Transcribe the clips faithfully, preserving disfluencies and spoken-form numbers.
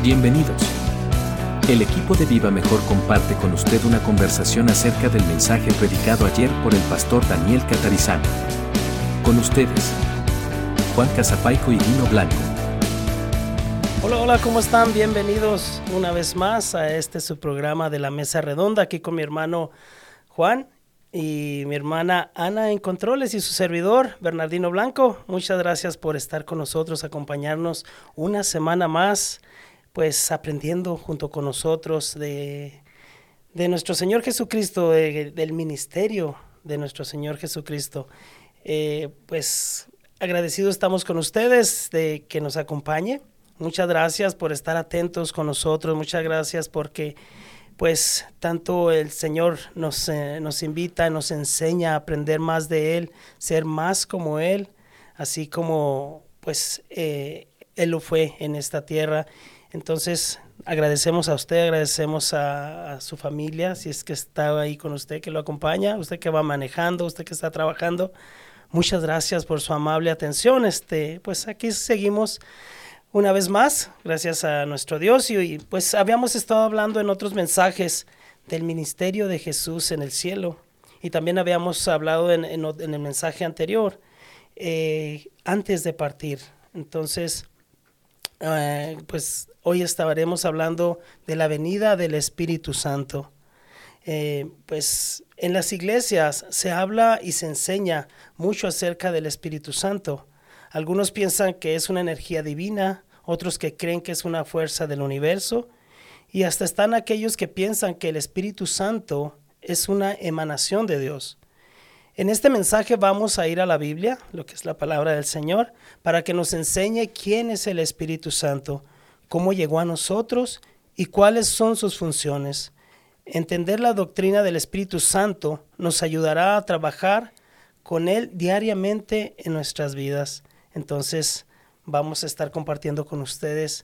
Bienvenidos. El equipo de Viva Mejor comparte con usted una conversación acerca del mensaje predicado ayer por el pastor Daniel Catarizano. Con ustedes, Juan Casapaico y Dino Blanco. Hola, hola, ¿cómo están? Bienvenidos una vez más a este su programa de la Mesa Redonda, aquí con mi hermano Juan y mi hermana Ana en controles y su servidor Bernardino Blanco. Muchas gracias por estar con nosotros, acompañarnos una semana más, pues aprendiendo junto con nosotros de, de nuestro Señor Jesucristo, de, del ministerio de nuestro Señor Jesucristo. Eh, pues agradecidos estamos con ustedes de que nos acompañe. Muchas gracias por estar atentos con nosotros, muchas gracias porque pues tanto el Señor nos, eh, nos invita, nos enseña a aprender más de Él, ser más como Él, así como pues eh, Él lo fue en esta tierra. Entonces agradecemos a usted, agradecemos a, a su familia, si es que está ahí con usted, que lo acompaña, usted que va manejando, usted que está trabajando. Muchas gracias por su amable atención. Este, pues aquí seguimos una vez más, gracias a nuestro Dios, y, y pues habíamos estado hablando en otros mensajes del ministerio de Jesús en el cielo, y también habíamos hablado en, en, en el mensaje anterior, eh, antes de partir. Entonces, eh, pues hoy estaremos hablando de la venida del Espíritu Santo. Eh, pues en las iglesias se habla y se enseña mucho acerca del Espíritu Santo. Algunos piensan que es una energía divina, otros que creen que es una fuerza del universo, y hasta están aquellos que piensan que el Espíritu Santo es una emanación de Dios. En este mensaje vamos a ir a la Biblia, lo que es la palabra del Señor, para que nos enseñe quién es el Espíritu Santo, cómo llegó a nosotros y cuáles son sus funciones. Entender la doctrina del Espíritu Santo nos ayudará a trabajar con Él diariamente en nuestras vidas. Entonces vamos a estar compartiendo con ustedes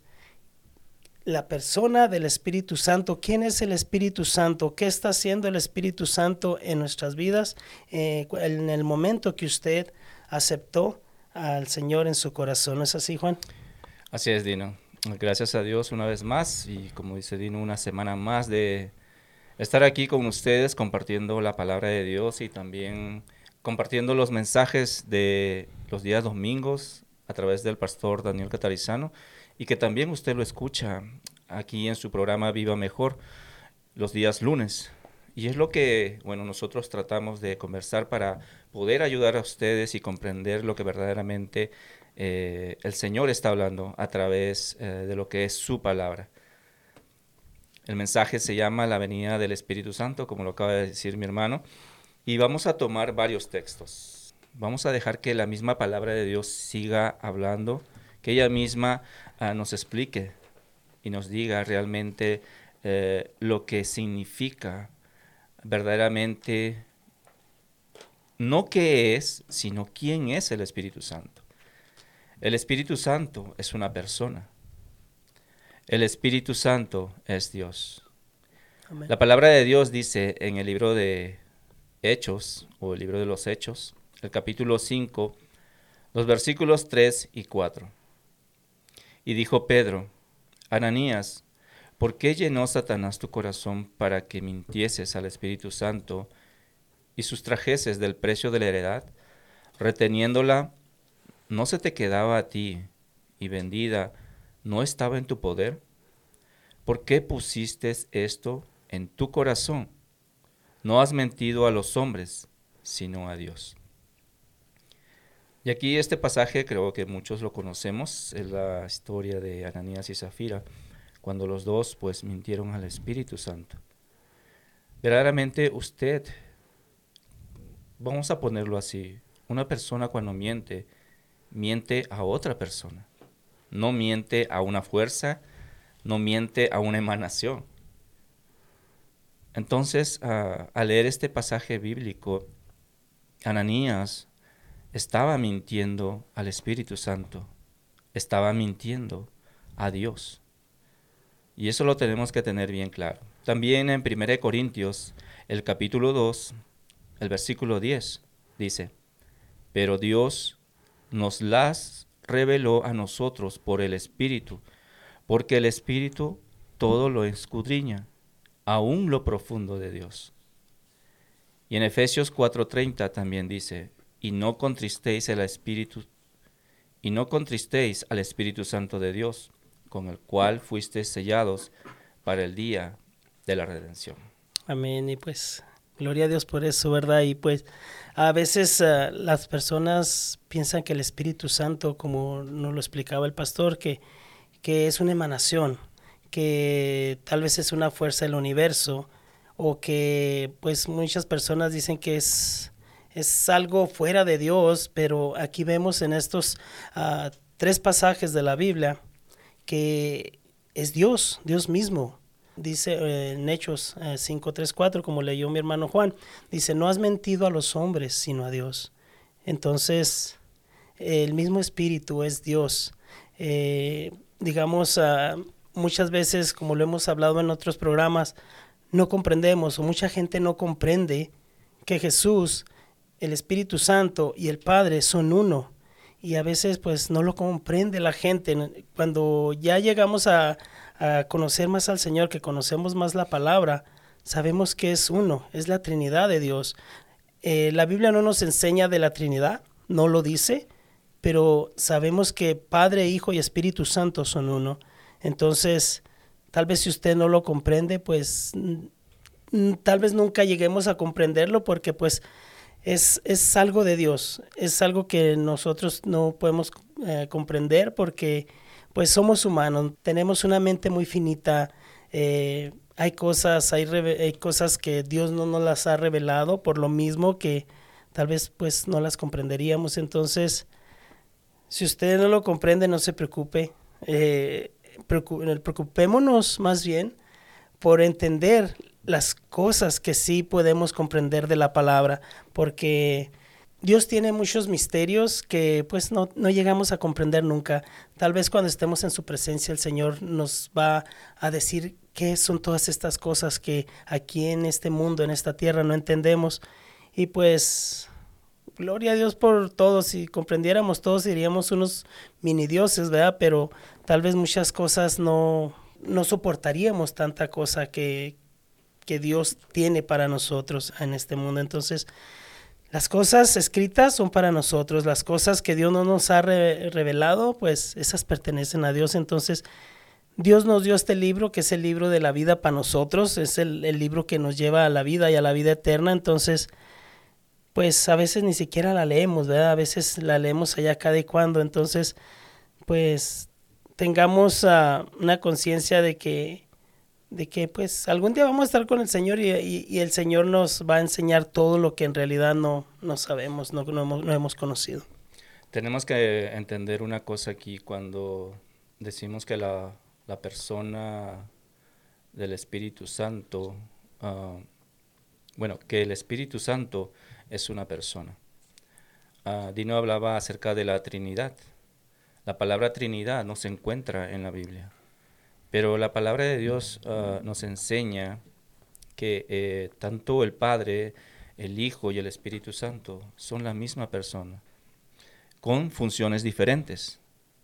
la persona del Espíritu Santo. ¿Quién es el Espíritu Santo? ¿Qué está haciendo el Espíritu Santo en nuestras vidas? Eh, en el momento que usted aceptó al Señor en su corazón. ¿No es así, Juan? Así es, Dino. Gracias a Dios una vez más y, como dice Dino, una semana más de estar aquí con ustedes compartiendo la palabra de Dios y también compartiendo los mensajes de los días domingos a través del pastor Daniel Catarizano, y que también usted lo escucha aquí en su programa Viva Mejor los días lunes. Y es lo que, bueno, nosotros tratamos de conversar para poder ayudar a ustedes y comprender lo que verdaderamente eh, el Señor está hablando a través eh, de lo que es su palabra. El mensaje se llama La venida del Espíritu Santo, como lo acaba de decir mi hermano, y vamos a tomar varios textos. Vamos a dejar que la misma palabra de Dios siga hablando, que ella misma uh, nos explique y nos diga realmente eh, lo que significa verdaderamente, no qué es, sino quién es el Espíritu Santo. El Espíritu Santo es una persona. El Espíritu Santo es Dios. Amén. La palabra de Dios dice en el libro de Hechos, o el libro de los Hechos, el capítulo cinco, los versículos tres y cuatro. Y dijo Pedro: Ananías, ¿por qué llenó Satanás tu corazón para que mintieses al Espíritu Santo y sustrajeses del precio de la heredad? Reteniéndola, ¿no se te quedaba a ti, y vendida no estaba en tu poder? ¿Por qué pusiste esto en tu corazón? No has mentido a los hombres, sino a Dios. Y aquí este pasaje creo que muchos lo conocemos, es la historia de Ananías y Zafira, cuando los dos pues mintieron al Espíritu Santo. Verdaderamente usted, vamos a ponerlo así, una persona cuando miente, miente a otra persona, no miente a una fuerza, no miente a una emanación. Entonces, uh, al leer este pasaje bíblico, Ananías estaba mintiendo al Espíritu Santo, estaba mintiendo a Dios. Y eso lo tenemos que tener bien claro. También en primera de Corintios, el capítulo dos, el versículo diez, dice: Pero Dios nos las reveló a nosotros por el Espíritu, porque el Espíritu todo lo escudriña, aún lo profundo de Dios. Y en Efesios cuatro treinta también dice, y no contristéis el Espíritu, y no contristéis al Espíritu Santo de Dios, con el cual fuisteis sellados para el día de la redención. Amén, y pues gloria a Dios por eso, ¿verdad? Y pues a veces uh, las personas piensan que el Espíritu Santo, como nos lo explicaba el pastor, que, que es una emanación, que tal vez es una fuerza del universo, o que pues muchas personas dicen que es, es algo fuera de Dios, pero aquí vemos en estos uh, tres pasajes de la Biblia que es Dios, Dios mismo. Dice eh, en Hechos eh, cinco, tres, cuatro, como leyó mi hermano Juan, dice, no has mentido a los hombres, sino a Dios. Entonces, eh, el mismo Espíritu es Dios. Eh, digamos, uh, muchas veces, como lo hemos hablado en otros programas, no comprendemos, o mucha gente no comprende que Jesús, el Espíritu Santo y el Padre son uno. Y a veces pues no lo comprende la gente. Cuando ya llegamos a, a conocer más al Señor, que conocemos más la palabra, sabemos que es uno, es la Trinidad de Dios. Eh, la Biblia no nos enseña de la Trinidad, no lo dice, pero sabemos que Padre, Hijo y Espíritu Santo son uno. Entonces, tal vez si usted no lo comprende, pues tal vez nunca lleguemos a comprenderlo, porque pues Es, es algo de Dios, es algo que nosotros no podemos eh, comprender, porque pues somos humanos, tenemos una mente muy finita, eh, hay cosas, hay, reve- hay cosas que Dios no nos las ha revelado, por lo mismo que tal vez pues no las comprenderíamos. Entonces, si usted no lo comprende, no se preocupe, eh, preocu- preocupémonos más bien por entender las cosas que sí podemos comprender de la palabra, porque Dios tiene muchos misterios que pues no, no llegamos a comprender nunca. Tal vez cuando estemos en su presencia el Señor nos va a decir qué son todas estas cosas que aquí en este mundo, en esta tierra no entendemos. Y pues gloria a Dios por todo. Si comprendiéramos todos seríamos unos mini dioses, ¿verdad? Pero tal vez muchas cosas no, no soportaríamos tanta cosa que que Dios tiene para nosotros en este mundo. Entonces, las cosas escritas son para nosotros, las cosas que Dios no nos ha re- revelado, pues esas pertenecen a Dios. Entonces, Dios nos dio este libro, que es el libro de la vida para nosotros, es el, el libro que nos lleva a la vida y a la vida eterna. Entonces, pues a veces ni siquiera la leemos, ¿verdad? A veces la leemos allá cada y cuando. Entonces, pues tengamos uh, una conciencia de que de que pues algún día vamos a estar con el Señor, y, y, y el Señor nos va a enseñar todo lo que en realidad no, no sabemos, no, no, hemos, no hemos conocido. Tenemos que entender una cosa aquí cuando decimos que la, la persona del Espíritu Santo, uh, bueno, que el Espíritu Santo es una persona. Uh, Dino hablaba acerca de la Trinidad. La palabra Trinidad no se encuentra en la Biblia. Pero la palabra de Dios uh, nos enseña que eh, tanto el Padre, el Hijo y el Espíritu Santo son la misma persona, con funciones diferentes.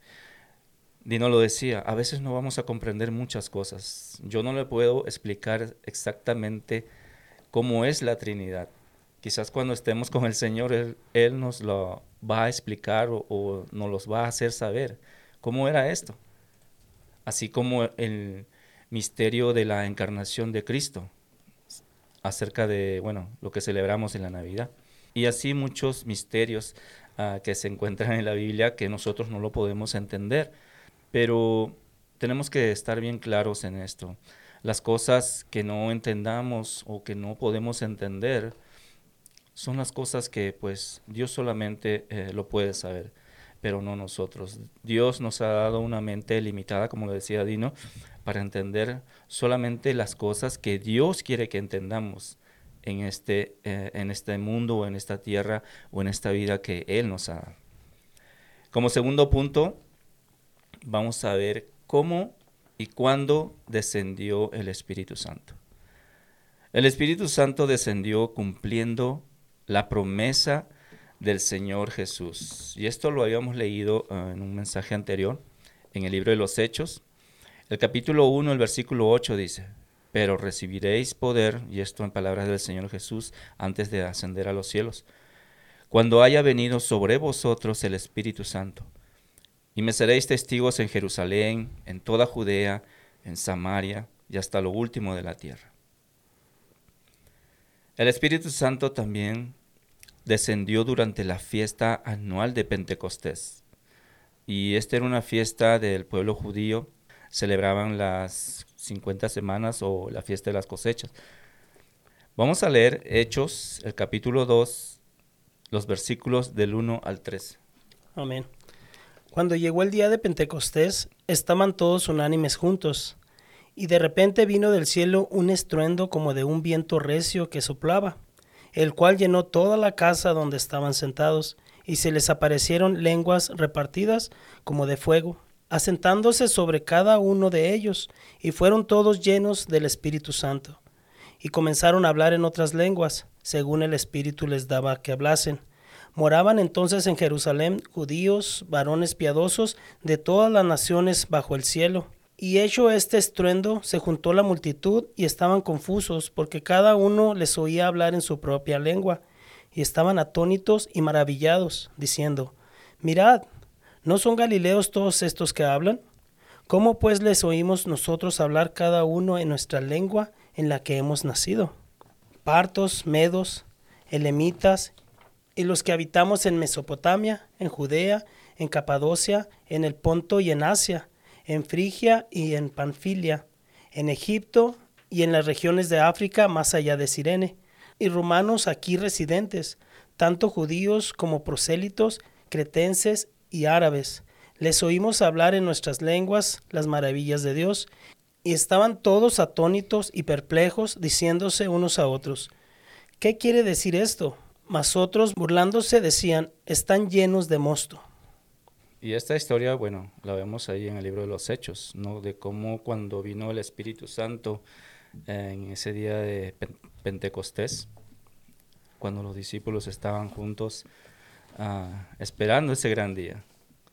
Dino lo decía, a veces no vamos a comprender muchas cosas. Yo no le puedo explicar exactamente cómo es la Trinidad. Quizás cuando estemos con el Señor, Él, él nos lo va a explicar o, o nos los va a hacer saber cómo era esto. Así como el misterio de la encarnación de Cristo, acerca de, bueno, lo que celebramos en la Navidad. Y así muchos misterios uh, que se encuentran en la Biblia que nosotros no lo podemos entender. Pero tenemos que estar bien claros en esto. Las cosas que no entendamos o que no podemos entender son las cosas que pues Dios solamente eh, lo puede saber, pero no nosotros. Dios nos ha dado una mente limitada, como lo decía Dino, para entender solamente las cosas que Dios quiere que entendamos en este, eh, en este mundo o en esta tierra o en esta vida que Él nos ha dado. Como segundo punto, vamos a ver cómo y cuándo descendió el Espíritu Santo. El Espíritu Santo descendió cumpliendo la promesa del Señor Jesús. Y esto lo habíamos leído uh, en un mensaje anterior, en el libro de los Hechos, El capítulo uno, el versículo ocho dice, pero recibiréis poder, y esto en palabras del Señor Jesús, antes de ascender a los cielos, cuando haya venido sobre vosotros el Espíritu Santo. Y me seréis testigos en Jerusalén, en toda Judea, en Samaria y hasta lo último de la tierra. El Espíritu Santo también descendió durante la fiesta anual de Pentecostés. Y esta era una fiesta del pueblo judío. Celebraban las cincuenta semanas o la fiesta de las cosechas. Vamos a leer Hechos, el capítulo dos, los versículos del uno al tres. Amén. Cuando llegó el día de Pentecostés, estaban todos unánimes juntos, y de repente vino del cielo un estruendo como de un viento recio que soplaba, el cual llenó toda la casa donde estaban sentados, y se les aparecieron lenguas repartidas como de fuego, asentándose sobre cada uno de ellos, y fueron todos llenos del Espíritu Santo, y comenzaron a hablar en otras lenguas, según el Espíritu les daba que hablasen. Moraban entonces en Jerusalén judíos, varones piadosos de todas las naciones bajo el cielo. Y hecho este estruendo, se juntó la multitud y estaban confusos, porque cada uno les oía hablar en su propia lengua. Y estaban atónitos y maravillados, diciendo, mirad, ¿no son galileos todos estos que hablan? ¿Cómo pues les oímos nosotros hablar cada uno en nuestra lengua en la que hemos nacido? Partos, medos, elamitas, y los que habitamos en Mesopotamia, en Judea, en Capadocia, en el Ponto y en Asia, en Frigia y en Panfilia, en Egipto y en las regiones de África más allá de Cirene, y romanos aquí residentes, tanto judíos como prosélitos, cretenses y árabes. Les oímos hablar en nuestras lenguas las maravillas de Dios, y estaban todos atónitos y perplejos, diciéndose unos a otros, ¿qué quiere decir esto? Mas otros, burlándose, decían, están llenos de mosto. Y esta historia, bueno, la vemos ahí en el libro de los Hechos, ¿no? De cómo cuando vino el Espíritu Santo eh, en ese día de Pentecostés, cuando los discípulos estaban juntos uh, esperando ese gran día.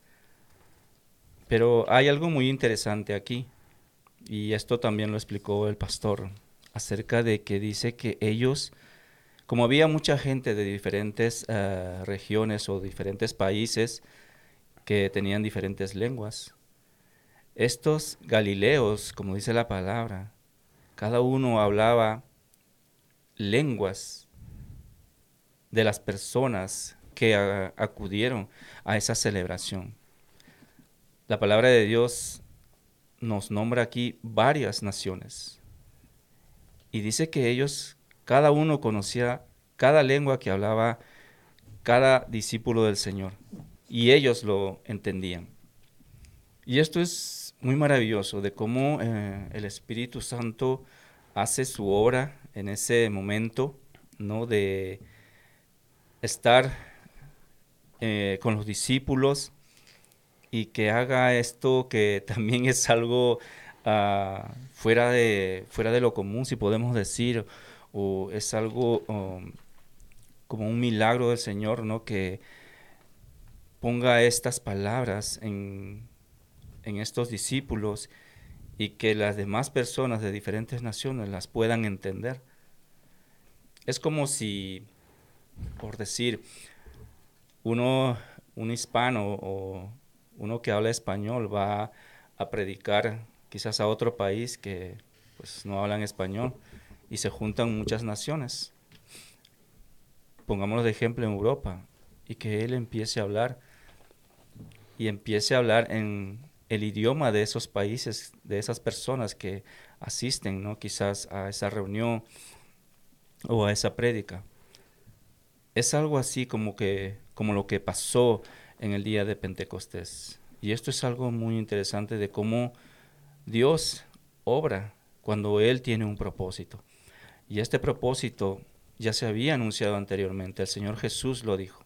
Pero hay algo muy interesante aquí, y esto también lo explicó el pastor, acerca de que dice que ellos, como había mucha gente de diferentes uh, regiones o diferentes países que tenían diferentes lenguas, estos galileos, como dice la palabra, cada uno hablaba lenguas de las personas que uh, acudieron a esa celebración. La palabra de Dios nos nombra aquí varias naciones y dice que ellos, cada uno conocía cada lengua que hablaba cada discípulo del Señor, y ellos lo entendían. Y esto es muy maravilloso, de cómo eh, el Espíritu Santo hace su obra en ese momento, ¿no? De estar eh, con los discípulos, y que haga esto que también es algo uh, fuera de, fuera de lo común, si podemos decir, o es algo um, como un milagro del Señor, ¿no? Que ponga estas palabras en, en estos discípulos y que las demás personas de diferentes naciones las puedan entender. Es como si, por decir, uno, un hispano o uno que habla español va a predicar quizás a otro país que pues no hablan español y se juntan muchas naciones. Pongámoslo de ejemplo en Europa, y que él empiece a hablar y empiece a hablar en el idioma de esos países, de esas personas que asisten, ¿no? Quizás a esa reunión o a esa prédica. Es algo así como que como lo que pasó en el día de Pentecostés. Y esto es algo muy interesante de cómo Dios obra cuando Él tiene un propósito. Y este propósito ya se había anunciado anteriormente, el Señor Jesús lo dijo.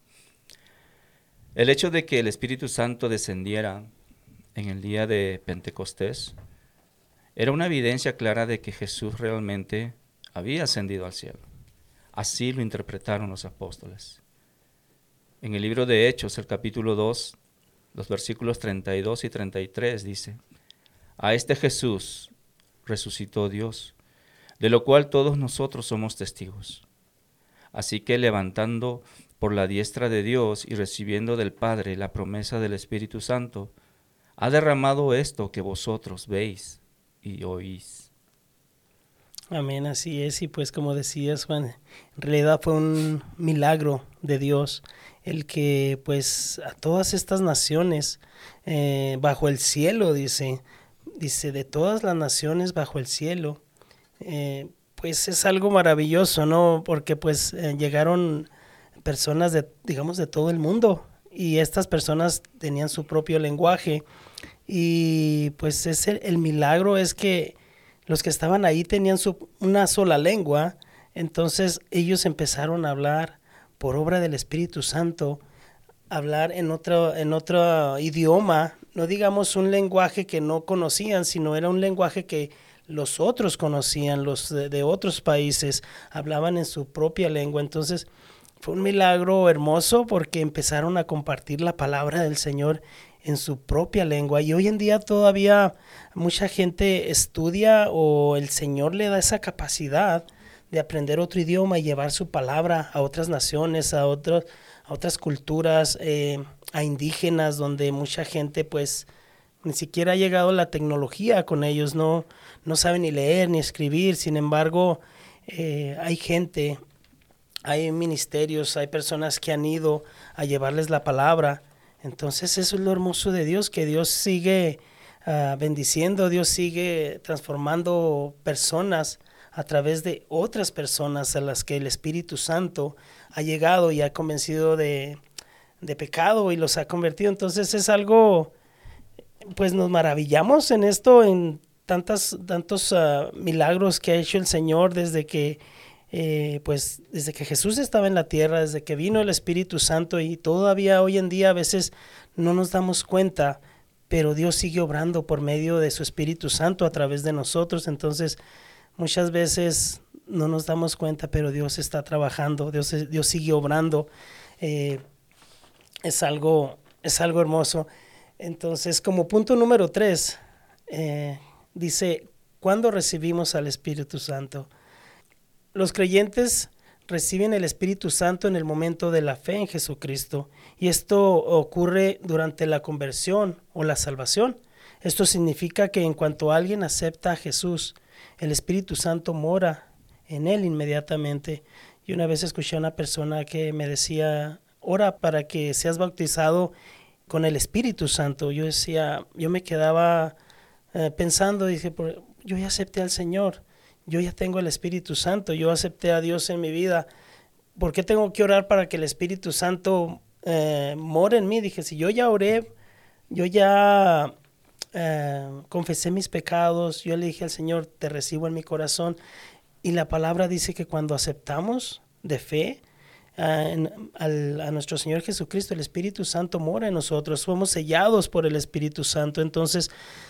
El hecho de que el Espíritu Santo descendiera en el día de Pentecostés era una evidencia clara de que Jesús realmente había ascendido al cielo. Así lo interpretaron los apóstoles. En el libro de Hechos, el capítulo dos, los versículos treinta y dos y treinta y tres dice: A este Jesús resucitó Dios, de lo cual todos nosotros somos testigos. Así que levantando por la diestra de Dios y recibiendo del Padre la promesa del Espíritu Santo, ha derramado esto que vosotros veis y oís. Amén, así es. Y pues como decías, Juan, en realidad fue un milagro de Dios el que pues a todas estas naciones eh, bajo el cielo, dice, dice de todas las naciones bajo el cielo, eh, pues es algo maravilloso, ¿no? Porque pues eh, llegaron personas de, digamos, de todo el mundo, y estas personas tenían su propio lenguaje, y pues es el, el milagro es que los que estaban ahí tenían su, una sola lengua. Entonces ellos empezaron a hablar por obra del Espíritu Santo, hablar en otro, en otro idioma, no digamos un lenguaje que no conocían, sino era un lenguaje que los otros conocían, los de, de otros países, hablaban en su propia lengua. Entonces fue un milagro hermoso porque empezaron a compartir la palabra del Señor en su propia lengua. Y hoy en día todavía mucha gente estudia, o el Señor le da esa capacidad de aprender otro idioma y llevar su palabra a otras naciones, a, otros, a otras culturas, eh, a indígenas, donde mucha gente pues ni siquiera ha llegado la tecnología con ellos, no, no saben ni leer ni escribir. Sin embargo, eh, hay gente, hay ministerios, hay personas que han ido a llevarles la palabra. Entonces eso es lo hermoso de Dios, que Dios sigue uh, bendiciendo, Dios sigue transformando personas a través de otras personas a las que el Espíritu Santo ha llegado y ha convencido de, de pecado y los ha convertido. Entonces es algo, pues nos maravillamos en esto, en tantas, tantos uh, milagros que ha hecho el Señor desde que, eh, pues, desde que Jesús estaba en la tierra, desde que vino el Espíritu Santo, y todavía hoy en día a veces no nos damos cuenta, pero Dios sigue obrando por medio de su Espíritu Santo a través de nosotros. Entonces muchas veces no nos damos cuenta, pero Dios está trabajando, Dios, Dios sigue obrando. Eh, es algo, es algo hermoso. Entonces, como punto número tres, eh, dice, ¿cuándo recibimos al Espíritu Santo? Los creyentes reciben el Espíritu Santo en el momento de la fe en Jesucristo, y esto ocurre durante la conversión o la salvación. Esto significa que en cuanto alguien acepta a Jesús, el Espíritu Santo mora en él inmediatamente. Y una vez escuché a una persona que me decía, ora para que seas bautizado con el Espíritu Santo. Yo decía, yo me quedaba eh, pensando, dije, yo ya acepté al Señor, yo ya tengo el Espíritu Santo, yo acepté a Dios en mi vida. ¿Por qué tengo que orar para que el Espíritu Santo eh, more en mí? Dije, si yo ya oré, yo ya eh, confesé mis pecados, yo le dije al Señor, te recibo en mi corazón. Y la palabra dice que cuando aceptamos de fe uh, en, al, a nuestro Señor Jesucristo, el Espíritu Santo mora en nosotros, somos sellados por el Espíritu Santo. Entonces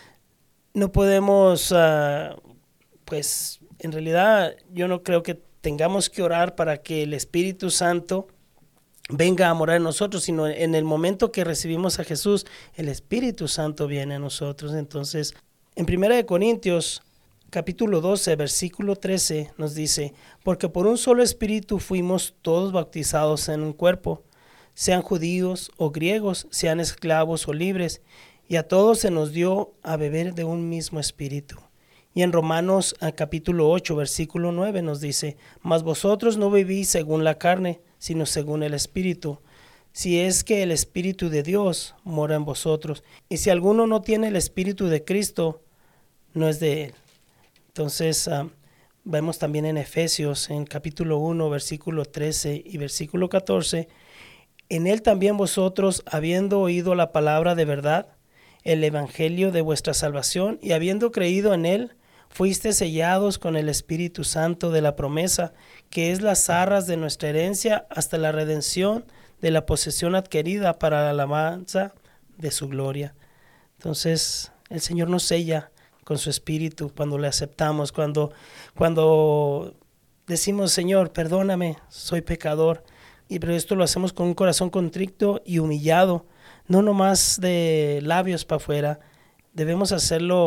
no podemos, uh, pues en realidad yo no creo que tengamos que orar para que el Espíritu Santo venga a morar en nosotros, sino en el momento que recibimos a Jesús, el Espíritu Santo viene a nosotros. Entonces, en Primera de Corintios, capítulo doce, versículo trece, nos dice, porque por un solo Espíritu fuimos todos bautizados en un cuerpo, sean judíos o griegos, sean esclavos o libres, y a todos se nos dio a beber de un mismo Espíritu. Y en Romanos capítulo ocho, versículo nueve nos dice, mas vosotros no vivís según la carne, sino según el Espíritu, si es que el Espíritu de Dios mora en vosotros. Y si alguno no tiene el Espíritu de Cristo, no es de él. Entonces, uh, vemos también en Efesios, en capítulo uno, versículo trece y versículo catorce, en él también vosotros, habiendo oído la palabra de verdad, el evangelio de vuestra salvación, y habiendo creído en él, fuisteis sellados con el Espíritu Santo de la promesa, que es las arras de nuestra herencia hasta la redención de la posesión adquirida para la alabanza de su gloria. Entonces, el Señor nos sella con su Espíritu cuando le aceptamos, cuando, cuando decimos, Señor, perdóname, soy pecador. Y pero esto lo hacemos con un corazón contrito y humillado, no nomás de labios para afuera. Debemos hacerlo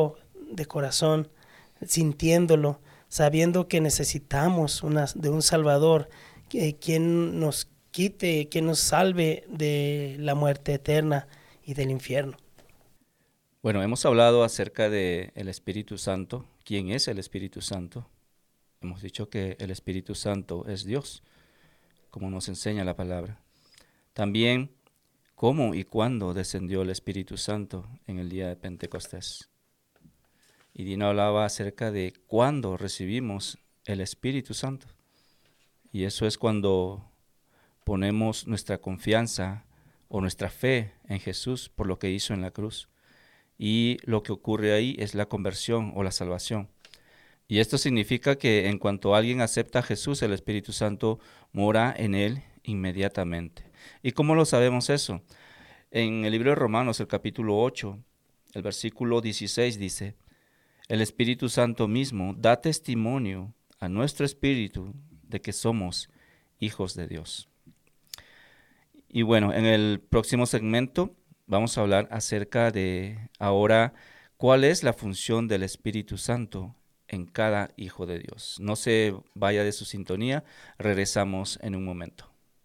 de corazón, sintiéndolo, sabiendo que necesitamos una, de un Salvador, que, quien nos quite, quien nos salve de la muerte eterna y del infierno. Bueno, hemos hablado acerca del Espíritu Santo. ¿Quién es el Espíritu Santo? Hemos dicho que el Espíritu Santo es Dios, como nos enseña la palabra. También, cómo y cuándo descendió el Espíritu Santo en el día de Pentecostés. Y Dino hablaba acerca de cuándo recibimos el Espíritu Santo. Y eso es cuando ponemos nuestra confianza o nuestra fe en Jesús por lo que hizo en la cruz. Y lo que ocurre ahí es la conversión o la salvación. Y esto significa que en cuanto alguien acepta a Jesús, el Espíritu Santo mora en él inmediatamente. ¿Y cómo lo sabemos eso? En el libro de Romanos, el capítulo ocho, el versículo dieciséis dice: el Espíritu Santo mismo da testimonio a nuestro espíritu de que somos hijos de Dios. Y bueno, en el próximo segmento vamos a hablar acerca de ahora cuál es la función del Espíritu Santo en cada hijo de Dios. No se vaya de su sintonía, regresamos en un momento.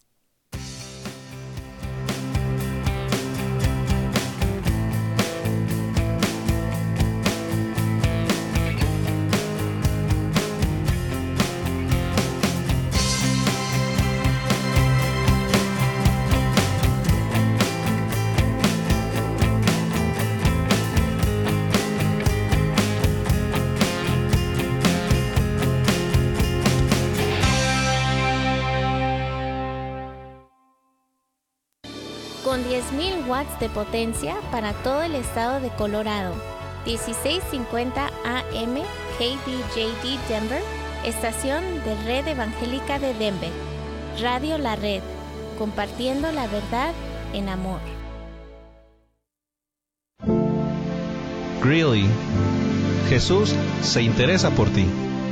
Con diez mil watts de potencia para todo el estado de Colorado. dieciséis cincuenta A M K B J D Denver, estación de Red Evangélica de Denver. Radio La Red, compartiendo la verdad en amor. Greeley, Jesús se interesa por ti.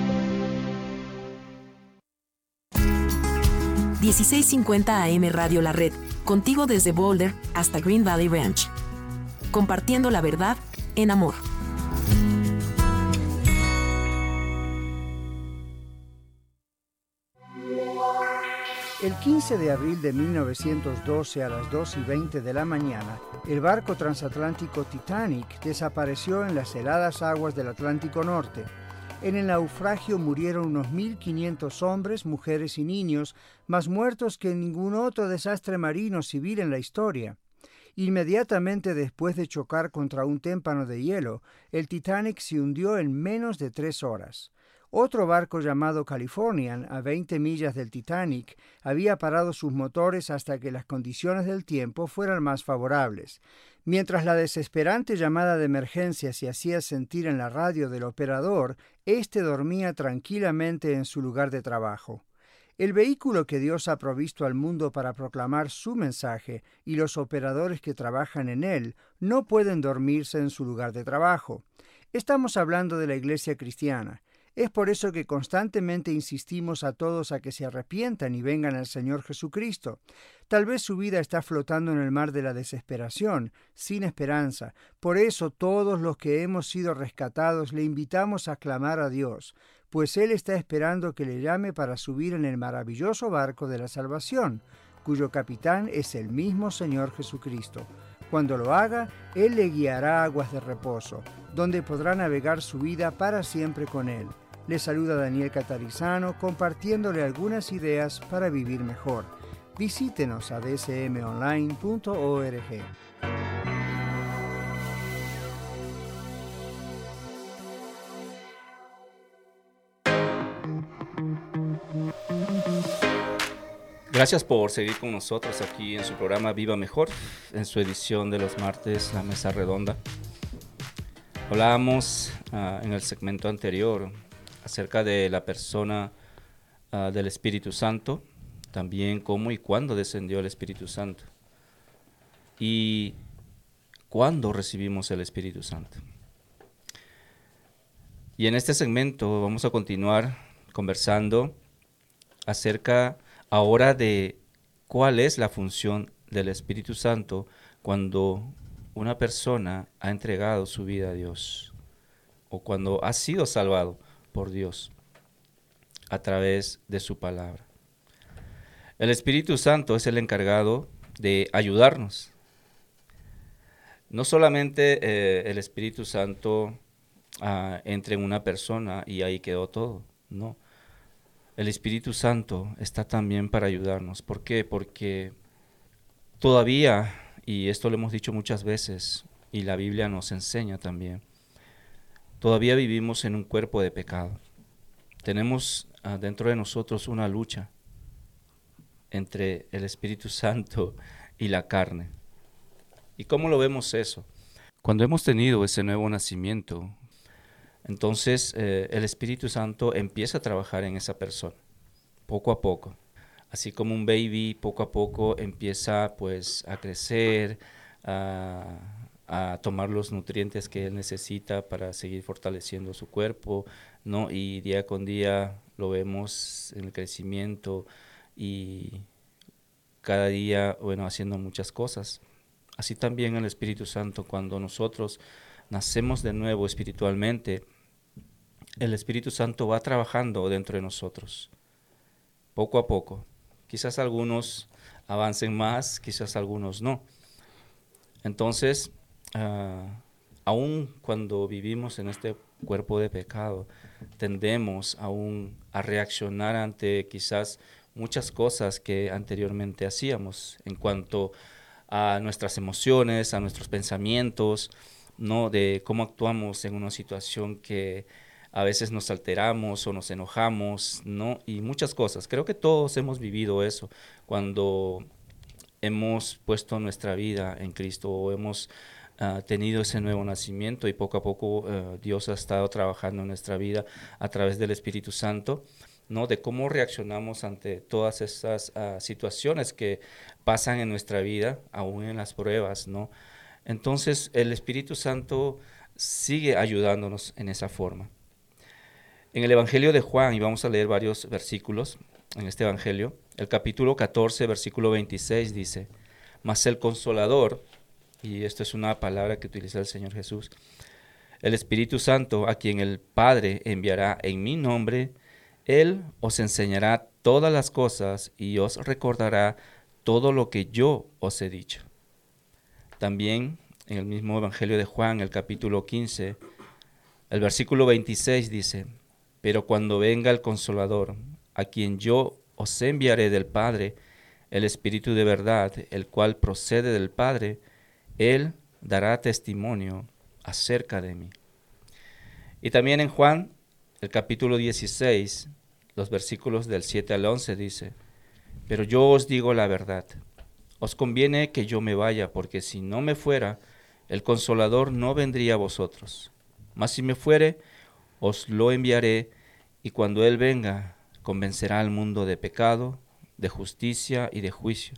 dieciséis cincuenta A M Radio La Red, contigo desde Boulder hasta Green Valley Ranch. Compartiendo la verdad en amor. El quince de abril de mil novecientos doce a las dos y veinte de la mañana, el barco transatlántico Titanic desapareció en las heladas aguas del Atlántico Norte. En el naufragio murieron unos mil quinientos hombres, mujeres y niños, más muertos que en ningún otro desastre marino civil en la historia. Inmediatamente después de chocar contra un témpano de hielo, el Titanic se hundió en menos de tres horas. Otro barco llamado Californian, a veinte millas del Titanic, había parado sus motores hasta que las condiciones del tiempo fueran más favorables. Mientras la desesperante llamada de emergencia se hacía sentir en la radio del operador, éste dormía tranquilamente en su lugar de trabajo. El vehículo que Dios ha provisto al mundo para proclamar su mensaje y los operadores que trabajan en él no pueden dormirse en su lugar de trabajo. Estamos hablando de la iglesia cristiana. Es por eso que constantemente insistimos a todos a que se arrepientan y vengan al Señor Jesucristo. Tal vez su vida está flotando en el mar de la desesperación, sin esperanza. Por eso todos los que hemos sido rescatados le invitamos a clamar a Dios, pues Él está esperando que le llame para subir en el maravilloso barco de la salvación, cuyo capitán es el mismo Señor Jesucristo. Cuando lo haga, Él le guiará a aguas de reposo, donde podrá navegar su vida para siempre con Él. Le saluda Daniel Catarizano, compartiéndole algunas ideas para vivir mejor. Visítenos a d s m online punto org. Gracias por seguir con nosotros aquí en su programa Viva Mejor, en su edición de los martes, La Mesa Redonda. Hablábamos uh, en el segmento anterior acerca de la persona uh, del Espíritu Santo, también cómo y cuándo descendió el Espíritu Santo y cuándo recibimos el Espíritu Santo. Y en este segmento vamos a continuar conversando acerca ahora de cuál es la función del Espíritu Santo cuando una persona ha entregado su vida a Dios. o cuando has sido salvado por Dios a través de su palabra. El Espíritu Santo es el encargado de ayudarnos. No solamente eh, el Espíritu Santo uh, entra en una persona y ahí quedó todo, no. El Espíritu Santo está también para ayudarnos. ¿Por qué? Porque todavía, y esto lo hemos dicho muchas veces, y la Biblia nos enseña también, todavía vivimos en un cuerpo de pecado. Tenemos uh, dentro de nosotros una lucha entre el Espíritu Santo y la carne. ¿Y cómo lo vemos eso? Cuando hemos tenido ese nuevo nacimiento, entonces eh, el Espíritu Santo empieza a trabajar en esa persona, poco a poco. Así como un baby poco a poco empieza pues a crecer, a, a tomar los nutrientes que él necesita para seguir fortaleciendo su cuerpo, ¿no? Y día con día lo vemos en el crecimiento y cada día, bueno, haciendo muchas cosas. Así también el Espíritu Santo, cuando nosotros nacemos de nuevo espiritualmente, el Espíritu Santo va trabajando dentro de nosotros, poco a poco. Quizás algunos avancen más, quizás algunos no. Entonces, uh, aun cuando vivimos en este cuerpo de pecado, tendemos aún a reaccionar ante quizás muchas cosas que anteriormente hacíamos en cuanto a nuestras emociones, a nuestros pensamientos, ¿no? De cómo actuamos en una situación que a veces nos alteramos o nos enojamos, ¿no? Y muchas cosas. Creo que todos hemos vivido eso cuando hemos puesto nuestra vida en Cristo o hemos uh, tenido ese nuevo nacimiento y poco a poco uh, Dios ha estado trabajando en nuestra vida a través del Espíritu Santo, ¿no? De cómo reaccionamos ante todas esas uh, situaciones que pasan en nuestra vida, aún en las pruebas, ¿no? Entonces el Espíritu Santo sigue ayudándonos en esa forma. En el Evangelio de Juan, y vamos a leer varios versículos en este Evangelio, el capítulo catorce, versículo veintiséis dice: mas el Consolador, y esto es una palabra que utiliza el Señor Jesús, el Espíritu Santo, a quien el Padre enviará en mi nombre, Él os enseñará todas las cosas y os recordará todo lo que yo os he dicho. También en el mismo Evangelio de Juan, el capítulo quince, el versículo veintiséis dice: pero cuando venga el Consolador, a quien yo os enviaré del Padre, el Espíritu de verdad, el cual procede del Padre, Él dará testimonio acerca de mí. Y también en Juan, el capítulo dieciséis, los versículos del siete al once dice: pero yo os digo la verdad, os conviene que yo me vaya, porque si no me fuera, el Consolador no vendría a vosotros. Mas si me fuere, os lo enviaré, y cuando Él venga, convencerá al mundo de pecado, de justicia y de juicio.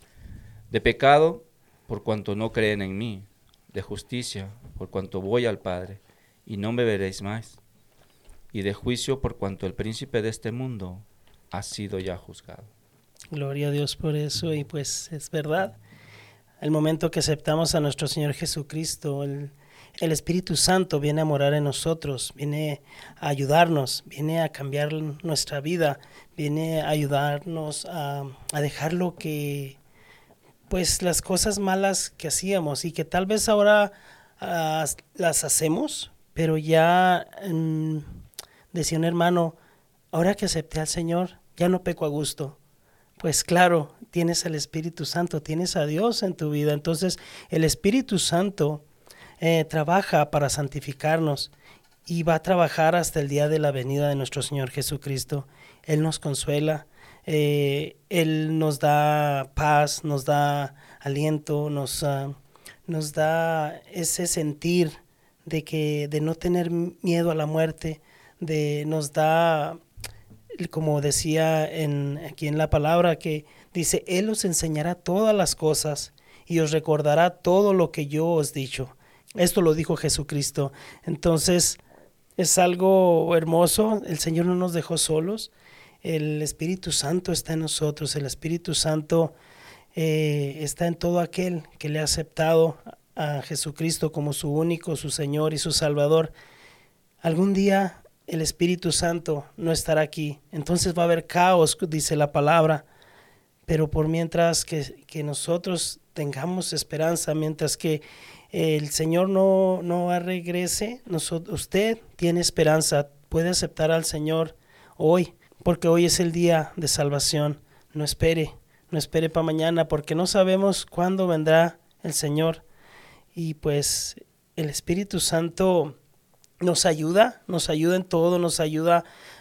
De pecado, por cuanto no creen en mí; de justicia, por cuanto voy al Padre, y no me veréis más; y de juicio, por cuanto el príncipe de este mundo ha sido ya juzgado. Gloria a Dios por eso, y pues es verdad. El momento que aceptamos a nuestro Señor Jesucristo, el El Espíritu Santo viene a morar en nosotros, viene a ayudarnos, viene a cambiar nuestra vida, viene a ayudarnos a, a dejar lo que, pues las cosas malas que hacíamos y que tal vez ahora uh, las hacemos, pero ya, um, decía un hermano, ahora que acepté al Señor, ya no peco a gusto. Pues claro, tienes el Espíritu Santo, tienes a Dios en tu vida, entonces el Espíritu Santo Eh, trabaja para santificarnos y va a trabajar hasta el día de la venida de nuestro Señor Jesucristo. Él nos consuela, eh, Él nos da paz, nos da aliento, nos, uh, nos da ese sentir de, que, de no tener miedo a la muerte, de, nos da, como decía en, aquí en la palabra, que dice, Él os enseñará todas las cosas y os recordará todo lo que yo os he dicho. Esto lo dijo Jesucristo. Entonces es algo hermoso. El Señor no nos dejó solos. El Espíritu Santo está en nosotros. El Espíritu Santo eh, está en todo aquel que le ha aceptado a Jesucristo como su único, su Señor y su Salvador. algún día el Espíritu Santo no estará aquí. Entonces va a haber caos, dice la palabra. Pero por mientras que, que nosotros tengamos esperanza, mientras que el Señor no, no regrese, nosotros, usted tiene esperanza, puede aceptar al Señor hoy, porque hoy es el día de salvación. No espere, no espere para mañana, porque no sabemos cuándo vendrá el Señor. Y pues el Espíritu Santo nos ayuda, nos ayuda en todo, nos ayuda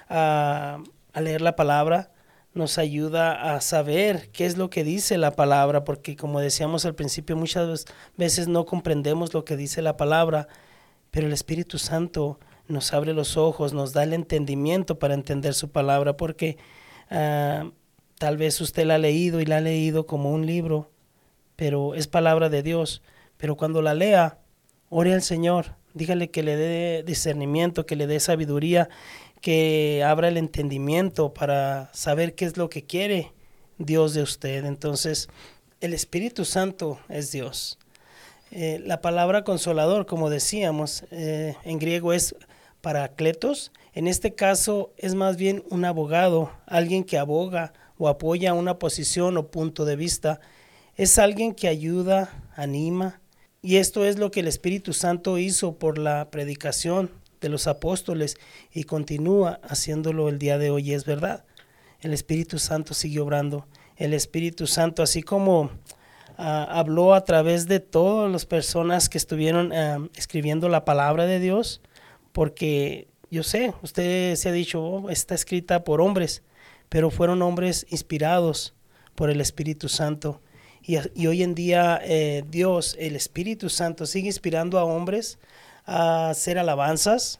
a, a leer la palabra, nos ayuda a saber qué es lo que dice la palabra, porque como decíamos al principio, muchas veces no comprendemos lo que dice la palabra, pero el Espíritu Santo nos abre los ojos, nos da el entendimiento para entender su palabra, porque uh, tal vez usted la ha leído y la ha leído como un libro, pero es palabra de Dios. Pero cuando la lea, ore al Señor, dígale que le dé discernimiento, que le dé sabiduría, que abra el entendimiento para saber qué es lo que quiere Dios de usted. Entonces, el Espíritu Santo es Dios. Eh, la palabra consolador, como decíamos, eh, en griego es parakletos. En este caso es más bien un abogado, alguien que aboga o apoya una posición o punto de vista. Es alguien que ayuda, anima. Y esto es lo que el Espíritu Santo hizo por la predicación de los apóstoles y continúa haciéndolo el día de hoy. Es verdad, el Espíritu Santo sigue obrando. El Espíritu Santo, así como uh, habló a través de todas las personas que estuvieron uh, escribiendo la palabra de Dios, porque yo sé, usted se ha dicho, oh, está escrita por hombres, pero fueron hombres inspirados por el Espíritu Santo. Y, y hoy en día eh, Dios, el Espíritu Santo, sigue inspirando a hombres a hacer alabanzas,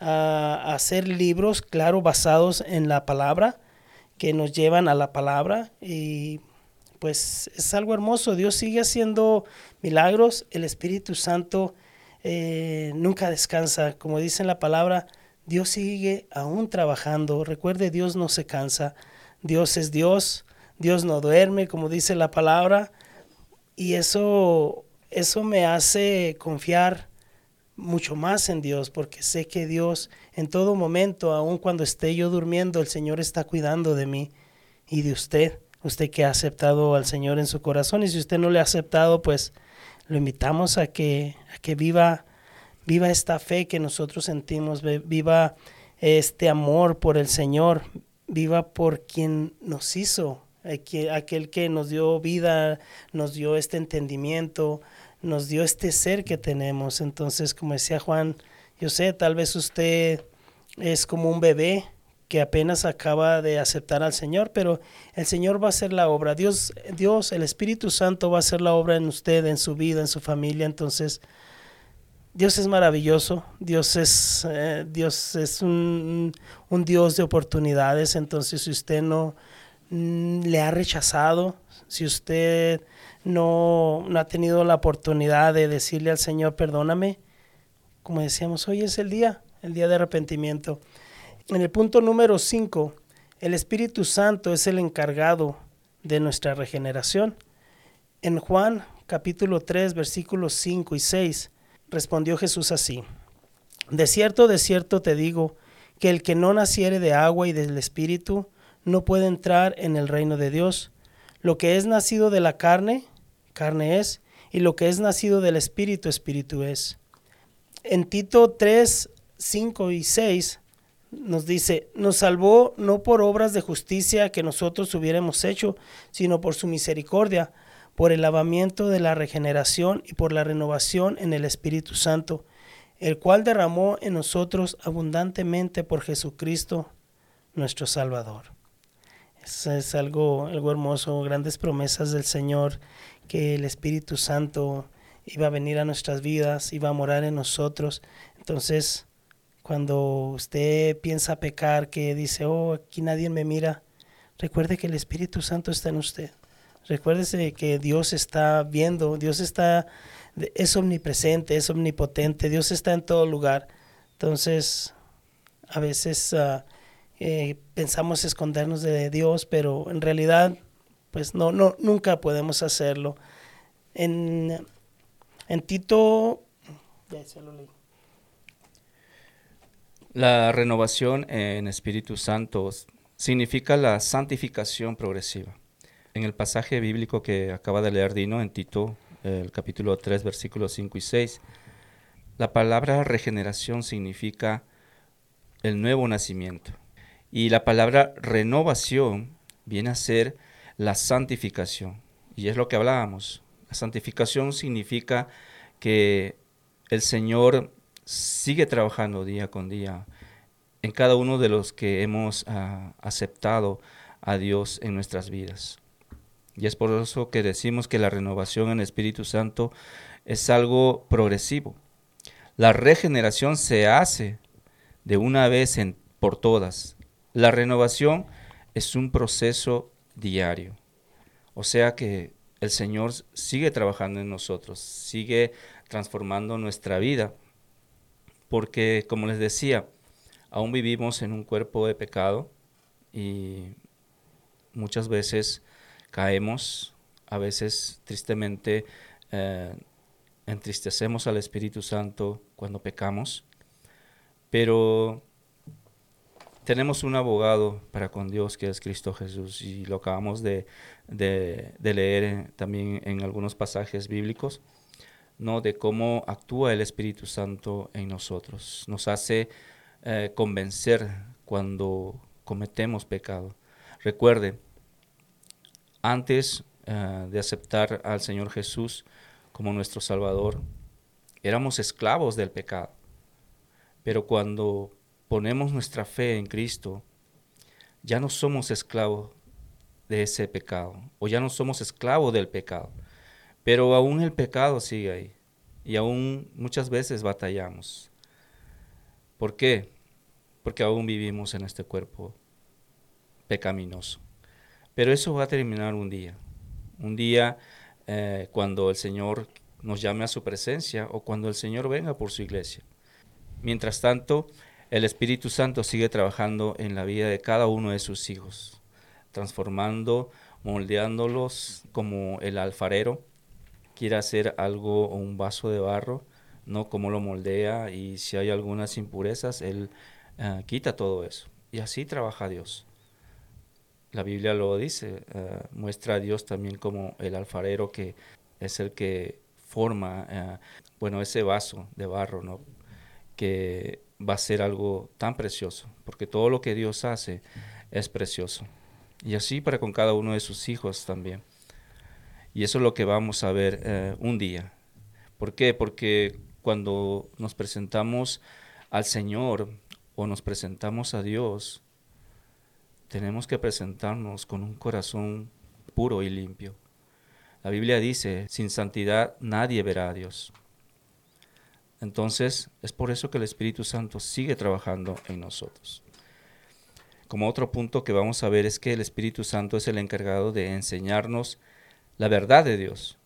a hacer libros, claro, basados en la palabra, que nos llevan a la palabra. Y pues es algo hermoso. Dios sigue haciendo milagros. El Espíritu Santo eh, nunca descansa. Como dice en la palabra, Dios sigue aún trabajando. Recuerde, Dios no se cansa. Dios es Dios. Dios no duerme, como dice la palabra. Y eso, eso me hace confiar mucho más en Dios, porque sé que Dios en todo momento, aun cuando esté yo durmiendo, el Señor está cuidando de mí y de usted, usted que ha aceptado al Señor en su corazón. Y si usted no le ha aceptado, pues lo invitamos a que, a que viva, viva esta fe que nosotros sentimos, viva este amor por el Señor, viva por quien nos hizo, aquel que nos dio vida, nos dio este entendimiento, nos dio este ser que tenemos. Entonces, como decía Juan, yo sé, tal vez usted es como un bebé que apenas acaba de aceptar al Señor, pero el Señor va a hacer la obra. Dios, Dios, el Espíritu Santo va a hacer la obra en usted, en su vida, en su familia. Entonces, Dios es maravilloso. Dios es, eh, Dios es un, un Dios de oportunidades. Entonces, si usted no mm, le ha rechazado, si usted no, no ha tenido la oportunidad de decirle al Señor, perdóname, como decíamos, hoy es el día, el día de arrepentimiento. En el punto número cinco, el Espíritu Santo es el encargado de nuestra regeneración. En Juan capítulo tres, versículos cinco y seis, respondió Jesús así: de cierto, de cierto te digo, que el que no naciere de agua y del Espíritu no puede entrar en el reino de Dios. Lo que es nacido de la carne, carne es, y lo que es nacido del Espíritu, Espíritu es. En Tito tres, cinco y seis nos dice: nos salvó no por obras de justicia que nosotros hubiéramos hecho, sino por su misericordia, por el lavamiento de la regeneración y por la renovación en el Espíritu Santo, el cual derramó en nosotros abundantemente por Jesucristo nuestro Salvador. Eso es algo, algo hermoso, grandes promesas del Señor, que el Espíritu Santo iba a venir a nuestras vidas, iba a morar en nosotros. Entonces, cuando usted piensa pecar, que dice, oh, aquí nadie me mira, recuerde que el Espíritu Santo está en usted. Recuérdese que Dios está viendo, Dios está, es omnipresente, es omnipotente, Dios está en todo lugar. Entonces, a veces uh, eh, pensamos escondernos de Dios, pero en realidad, pues no, no, nunca podemos hacerlo. En, en Tito, ya se lo leí. La renovación en Espíritu Santo significa la santificación progresiva. En el pasaje bíblico que acaba de leer Dino, en Tito, el capítulo tres, versículos cinco y seis, la palabra regeneración significa el nuevo nacimiento. Y la palabra renovación viene a ser la santificación. Y es lo que hablábamos. La santificación significa que el Señor sigue trabajando día con día en cada uno de los que hemos uh, aceptado a Dios en nuestras vidas. Y es por eso que decimos que la renovación en el Espíritu Santo es algo progresivo. La regeneración se hace de una vez en, por todas. La renovación es un proceso diario. O sea que el Señor sigue trabajando en nosotros, sigue transformando nuestra vida. Porque, como les decía, aún vivimos en un cuerpo de pecado y muchas veces caemos, a veces tristemente eh, entristecemos al Espíritu Santo cuando pecamos, pero tenemos un abogado para con Dios que es Cristo Jesús, y lo acabamos de, de, de leer en, también en algunos pasajes bíblicos, ¿no? De cómo actúa el Espíritu Santo en nosotros. Nos hace eh, convencer cuando cometemos pecado. Recuerde, antes uh, de aceptar al Señor Jesús como nuestro Salvador, éramos esclavos del pecado. Pero cuando ponemos nuestra fe en Cristo, ya no somos esclavos de ese pecado, o ya no somos esclavos del pecado. Pero aún el pecado sigue ahí, y aún muchas veces batallamos. ¿Por qué? Porque aún vivimos en este cuerpo pecaminoso. Pero eso va a terminar un día. Un día eh, cuando el Señor nos llame a su presencia, o cuando el Señor venga por su iglesia. Mientras tanto, el Espíritu Santo sigue trabajando en la vida de cada uno de sus hijos, transformando, moldeándolos como el alfarero quiere hacer algo o un vaso de barro, ¿no? Cómo lo moldea, y si hay algunas impurezas, Él uh, quita todo eso. Y así trabaja Dios. La Biblia lo dice, uh, muestra a Dios también como el alfarero, que es el que forma, uh, bueno, ese vaso de barro, ¿no? Que va a ser algo tan precioso, porque todo lo que Dios hace es precioso. Y así para con cada uno de sus hijos también. Y eso es lo que vamos a ver eh, un día. ¿Por qué? Porque cuando nos presentamos al Señor o nos presentamos a Dios, tenemos que presentarnos con un corazón puro y limpio. La Biblia dice, sin santidad nadie verá a Dios. Entonces, es por eso que el Espíritu Santo sigue trabajando en nosotros. Como otro punto que vamos a ver es que el Espíritu Santo es el encargado de enseñarnos la verdad de Dios.